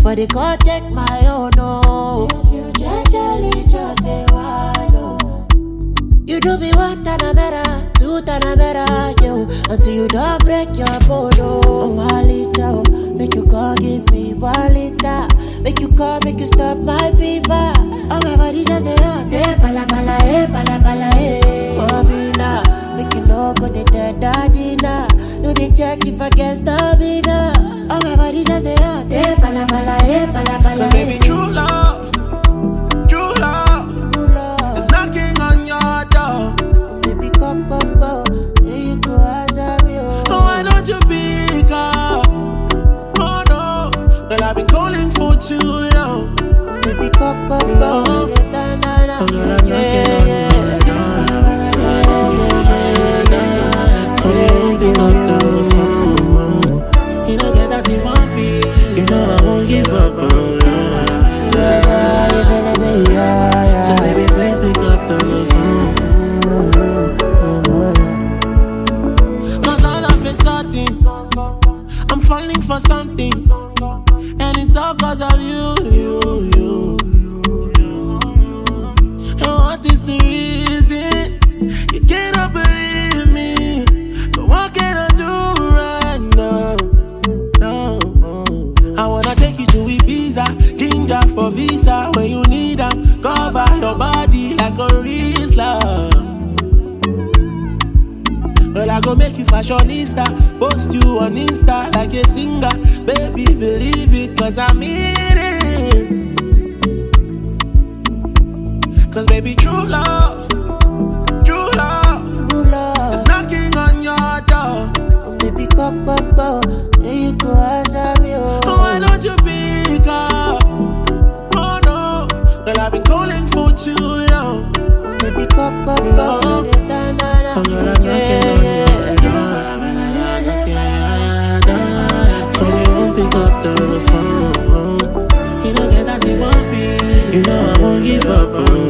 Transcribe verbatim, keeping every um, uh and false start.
but they can't take my own, no. Since you jejely just stay one, no. You do me one tanamera, two tanamera, yo. Until you don't break your bone, oh. Oh, one liter, oh. Make you call, give me one liter. Make you call, make you stop my fever. Oh, my body just say, oh, hey, pala pala, hey, pala pala, hey. Bobina, make you know go the dead daddy now. No, they check if I get stamina. Oh, my body just say, oh, hey, pala pala, hey, pala pala, cause baby, true love, true love, true love is knocking on your door. Oh, baby, pop, pop, pop. Here you go, answer me, oh. Oh, why don't you pick up? Oh, no, girl, I've been calling for too long. Baby, pop, pop, pop. Oh, Yeah, na, na, na. oh, girl, I'm Yeah, knocking yeah, on your door. Come on, pick up the phone. You know that you want me. You know I won't give up on you. yeah, yeah, baby, yeah, yeah. So baby, please pick up the phone. Cause all of a sudden I'm falling for something, and it's all cause of you, you, you, you, you. And what is the reason? You cannot believe me. But what can I do right now? No, I wanna take you to Ibiza, ginger for visa. When you need them, cover your body like a Rizla. Well, I go make you fashionista, post you on Insta like a singer. Baby, believe it, cause I'm in it. Cause baby, true love, true love, True love. is knocking on your door. Oh, baby, pop, pop, pop. Here you go, answer me, oh. Oh, why don't you pick up? Oh no, girl, I've been calling for too long. Oh, baby, pop, pop, pop. Oh, Yeah, na, na, na. oh, girl, I'm knocking Yeah, on yeah. your door. So you won't pick up the phone. You know that you want me. You know I won't give up on